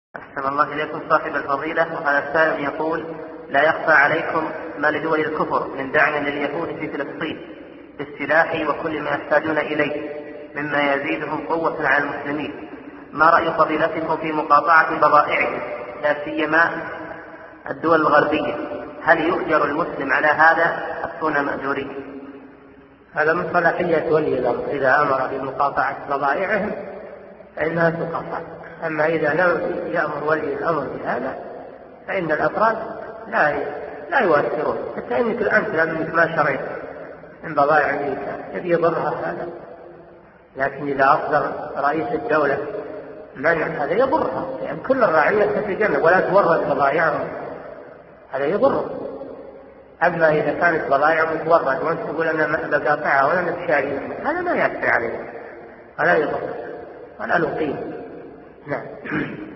أحسن الله إليكم صاحب الفضيلة. وهذا السائل يقول: لا يخفى عليكم ما لدول الكفر من دعم لليهود في فلسطين بالسلاح وكل ما يحتاجون إليه مما يزيدهم قوة على المسلمين. ما رأي فضيلتكم في مقاطعة بضائعهم لا سيما الدول الغربية؟ هل يؤجر المسلم على هذا أم مأجورين؟ هذا من صلاحية ولي الأمر، إذا أمر بمقاطعة بضائعهم فإنها تقاطع. أما إذا لم يأمر ولي الأمر بهذا فإن الأفراد لا يؤثرون. حتى إنك الأمثلة منك ما شريت من بضائع أمريكا يبي يضرها هذا، لكن إذا أصدر رئيس الدولة منع هذا يضرها، يعني كل الرعية تتجنب ولا تورد بضائعهم، هذا يضر. أما إذا كانت بضائع متورد وأنت تقول أنا بقاطعها ولا نتشاري، هذا ما يأثر عليه ولا يضر ولا له قيمة. نعم.